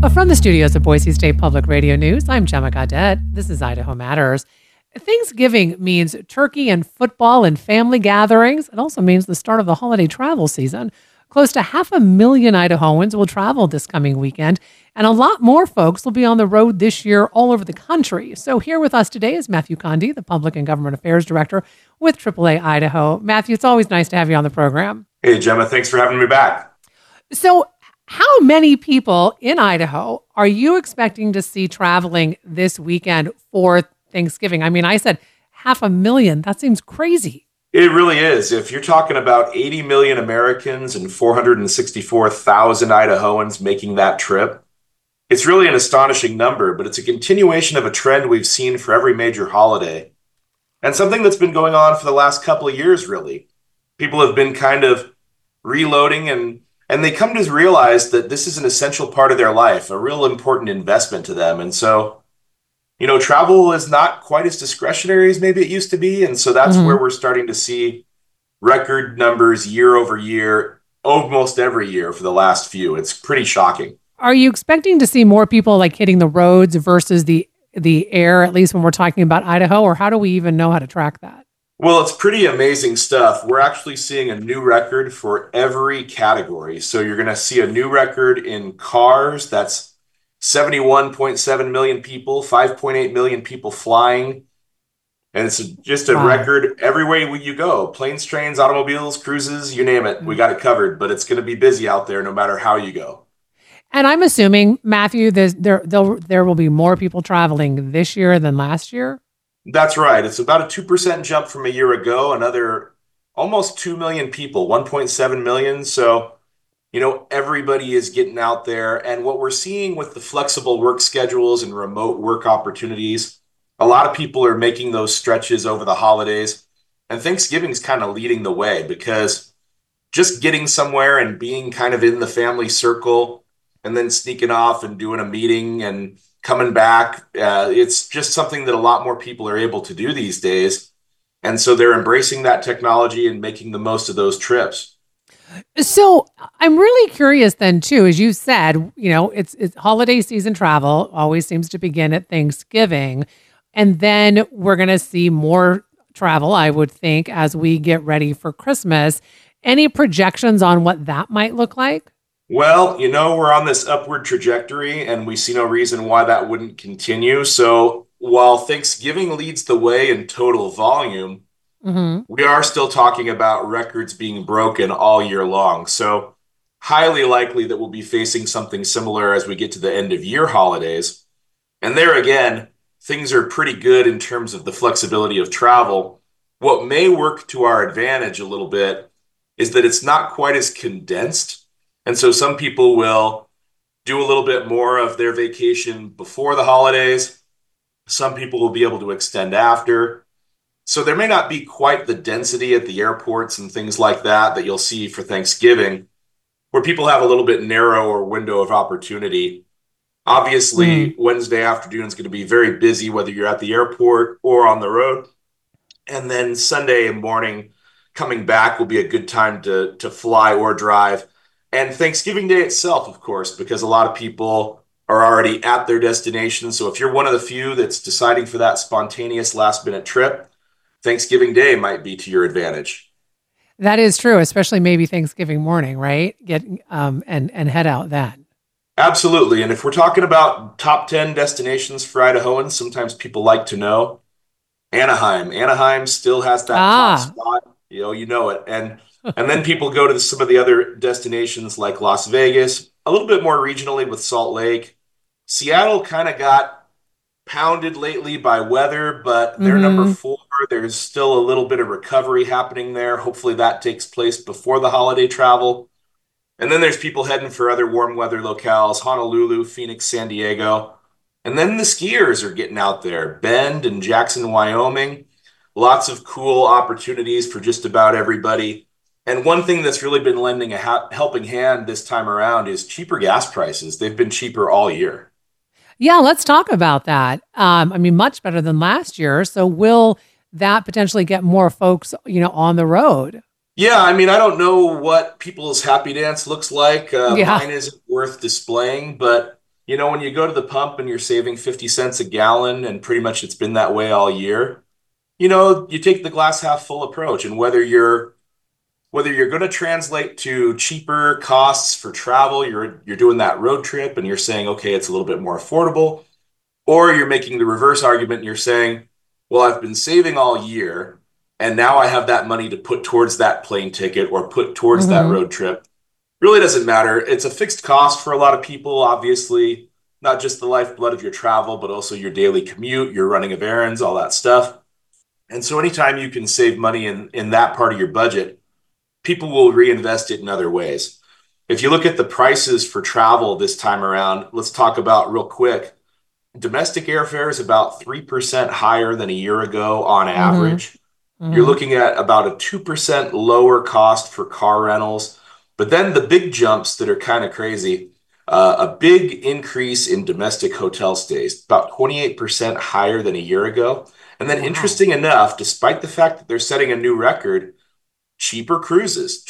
From the studios of Boise State Public Radio News, I'm Gemma Gaudette. This is Idaho Matters. Thanksgiving means turkey and football and family gatherings. It also means the start of the holiday travel season. Close to 500,000 Idahoans will travel this coming weekend, and a lot more folks will be on the road this year all over the country. So here with us today is Matthew Conde, the Public and Government Affairs Director with AAA Idaho. Matthew, it's always nice to have you on the program. Hey, Gemma, thanks for having me back. So how many people in Idaho are you expecting to see traveling this weekend for Thanksgiving? I mean, I said 500,000. That seems crazy. It really is. If you're talking about 80 million Americans and 464,000 Idahoans making that trip, it's really an astonishing number, but it's a continuation of a trend we've seen for every major holiday and something that's been going on for the last couple of years, really. People have been kind of reloading and they come to realize that this is an essential part of their life, a real important investment to them. And so, travel is not quite as discretionary as maybe it used to be. And so that's where we're starting to see record numbers year over year, almost every year for the last few. It's pretty shocking. Are you expecting to see more people like hitting the roads versus the air, at least when we're talking about Idaho, or how do we even know how to track that? Well, it's pretty amazing stuff. We're actually seeing a new record for every category. So you're going to see a new record in cars. That's 71.7 million people, 5.8 million people flying. And it's just a record everywhere you go. Planes, trains, automobiles, cruises, you name it. We got it covered, but it's going to be busy out there no matter how you go. And I'm assuming, Matthew, there will be more people traveling this year than last year. That's right. It's about a 2% jump from a year ago, another almost 2 million people, 1.7 million. So, everybody is getting out there. And what we're seeing with the flexible work schedules and remote work opportunities, a lot of people are making those stretches over the holidays. And Thanksgiving is kind of leading the way because just getting somewhere and being kind of in the family circle and then sneaking off and doing a meeting and coming back, it's just something that a lot more people are able to do these days. And so they're embracing that technology and making the most of those trips. So I'm really curious then, too, as you said, it's holiday season travel always seems to begin at Thanksgiving. And then we're going to see more travel, I would think, as we get ready for Christmas. Any projections on what that might look like? Well, we're on this upward trajectory and we see no reason why that wouldn't continue. So while Thanksgiving leads the way in total volume, we are still talking about records being broken all year long. So highly likely that we'll be facing something similar as we get to the end of year holidays. And there again, things are pretty good in terms of the flexibility of travel. What may work to our advantage a little bit is that it's not quite as condensed. And so some people will do a little bit more of their vacation before the holidays. Some people will be able to extend after. So there may not be quite the density at the airports and things like that you'll see for Thanksgiving, where people have a little bit narrower window of opportunity. Obviously, Wednesday afternoon is going to be very busy, whether you're at the airport or on the road. And then Sunday morning coming back will be a good time to fly or drive. And Thanksgiving Day itself, of course, because a lot of people are already at their destination. So if you're one of the few that's deciding for that spontaneous last-minute trip, Thanksgiving Day might be to your advantage. That is true, especially maybe Thanksgiving morning, right? And head out then. Absolutely. And if we're talking about top 10 destinations for Idahoans, sometimes people like to know Anaheim. Anaheim still has that top spot. You know it. And then people go to some of the other destinations like Las Vegas, a little bit more regionally with Salt Lake. Seattle kind of got pounded lately by weather, but they're number 4. There's still a little bit of recovery happening there. Hopefully that takes place before the holiday travel. And then there's people heading for other warm weather locales, Honolulu, Phoenix, San Diego. And then the skiers are getting out there, Bend and Jackson, Wyoming. Lots of cool opportunities for just about everybody. And one thing that's really been lending a helping hand this time around is cheaper gas prices. They've been cheaper all year. Yeah, let's talk about that. Much better than last year. So will that potentially get more folks, on the road? Yeah, I don't know what people's happy dance looks like. Mine isn't worth displaying, but When you go to the pump and you're saving 50 cents a gallon, and pretty much it's been that way all year, you take the glass half full approach. And whether you're going to translate to cheaper costs for travel, you're doing that road trip and you're saying, okay, it's a little bit more affordable, or you're making the reverse argument and you're saying, well, I've been saving all year and now I have that money to put towards that plane ticket or put towards that road trip. Really doesn't matter. It's a fixed cost for a lot of people, obviously, not just the lifeblood of your travel, but also your daily commute, your running of errands, all that stuff. And so anytime you can save money in that part of your budget, people will reinvest it in other ways. If you look at the prices for travel this time around, let's talk about real quick. Domestic airfare is about 3% higher than a year ago on average. You're looking at about a 2% lower cost for car rentals. But then the big jumps that are kind of crazy, a big increase in domestic hotel stays, about 28% higher than a year ago. And then interesting enough, despite the fact that they're setting a new record, cheaper cruises,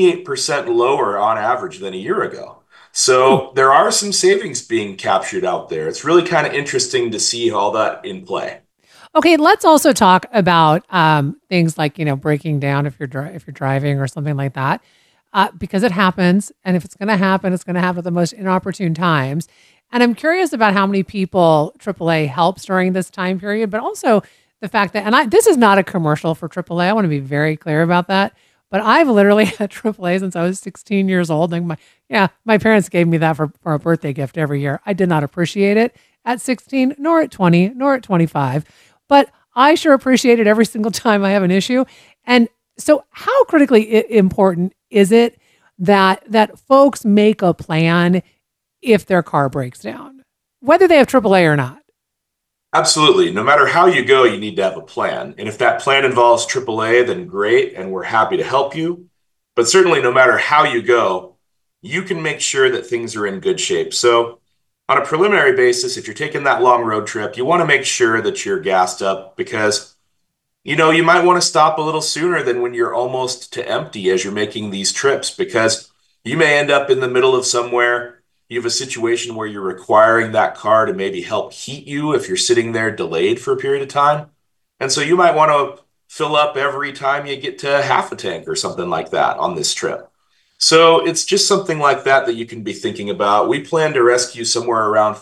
28% lower on average than a year ago. So there are some savings being captured out there. It's really kind of interesting to see all that in play. Okay, let's also talk about things like, breaking down if you're driving or something like that, because it happens. And if it's going to happen, it's going to happen at the most inopportune times. And I'm curious about how many people AAA helps during this time period, but also the fact that, and this is not a commercial for AAA. I want to be very clear about that. But I've literally had AAA since I was 16 years old. And my parents gave me that for a birthday gift every year. I did not appreciate it at 16, nor at 20, nor at 25. But I sure appreciate it every single time I have an issue. And so how critically important is it that folks make a plan if their car breaks down, whether they have AAA or not? Absolutely. No matter how you go, you need to have a plan. And if that plan involves AAA, then great, and we're happy to help you. But certainly, no matter how you go, you can make sure that things are in good shape. So on a preliminary basis, if you're taking that long road trip, you want to make sure that you're gassed up because, you might want to stop a little sooner than when you're almost to empty as you're making these trips, because you may end up in the middle of somewhere. You have a situation where you're requiring that car to maybe help heat you if you're sitting there delayed for a period of time. And so you might want to fill up every time you get to half a tank or something like that on this trip. So it's just something like that you can be thinking about. We plan to rescue somewhere around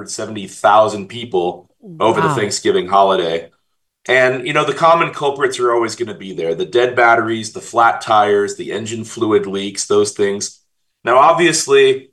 570,000 people over the Thanksgiving holiday. And, the common culprits are always going to be there. The dead batteries, the flat tires, the engine fluid leaks, those things. Now, obviously,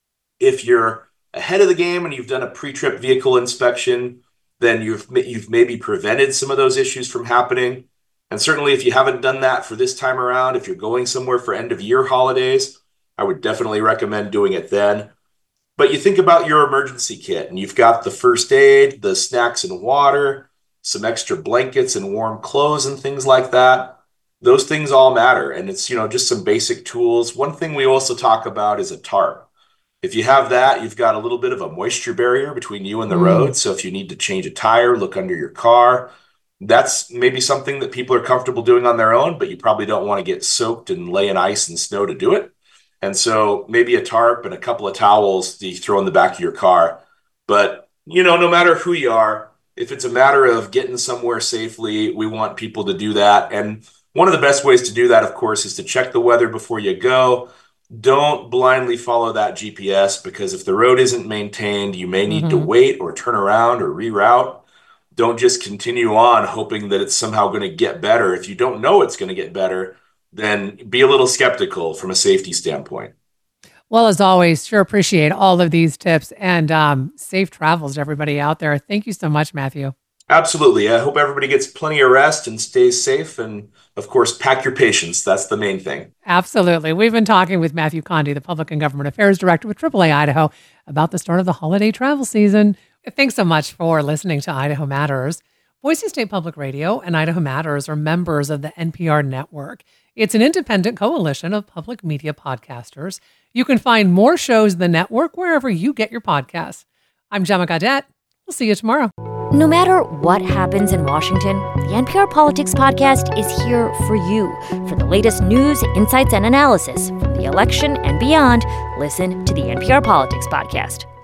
if you're ahead of the game and you've done a pre-trip vehicle inspection, then you've maybe prevented some of those issues from happening. And certainly if you haven't done that for this time around, if you're going somewhere for end of year holidays, I would definitely recommend doing it then. But you think about your emergency kit and you've got the first aid, the snacks and water, some extra blankets and warm clothes and things like that. Those things all matter. And it's, just some basic tools. One thing we also talk about is a tarp. If you have that, you've got a little bit of a moisture barrier between you and the road. So if you need to change a tire, look under your car. That's maybe something that people are comfortable doing on their own, but you probably don't want to get soaked and lay in ice and snow to do it. And so maybe a tarp and a couple of towels that you throw in the back of your car. But, no matter who you are, if it's a matter of getting somewhere safely, we want people to do that. And one of the best ways to do that, of course, is to check the weather before you go. Don't blindly follow that GPS, because if the road isn't maintained, you may need to wait or turn around or reroute. Don't just continue on hoping that it's somehow going to get better. If you don't know it's going to get better, then be a little skeptical from a safety standpoint. Well, as always, sure appreciate all of these tips, and safe travels to everybody out there. Thank you so much, Matthew. Absolutely. I hope everybody gets plenty of rest and stays safe. And of course, pack your patience. That's the main thing. Absolutely. We've been talking with Matthew Conde, the Public and Government Affairs Director with AAA Idaho, about the start of the holiday travel season. Thanks so much for listening to Idaho Matters. Boise State Public Radio and Idaho Matters are members of the NPR network. It's an independent coalition of public media podcasters. You can find more shows in the network wherever you get your podcasts. I'm Gemma Gaudette. We'll see you tomorrow. No matter what happens in Washington, the NPR Politics Podcast is here for you. For the latest news, insights, and analysis from the election and beyond, listen to the NPR Politics Podcast.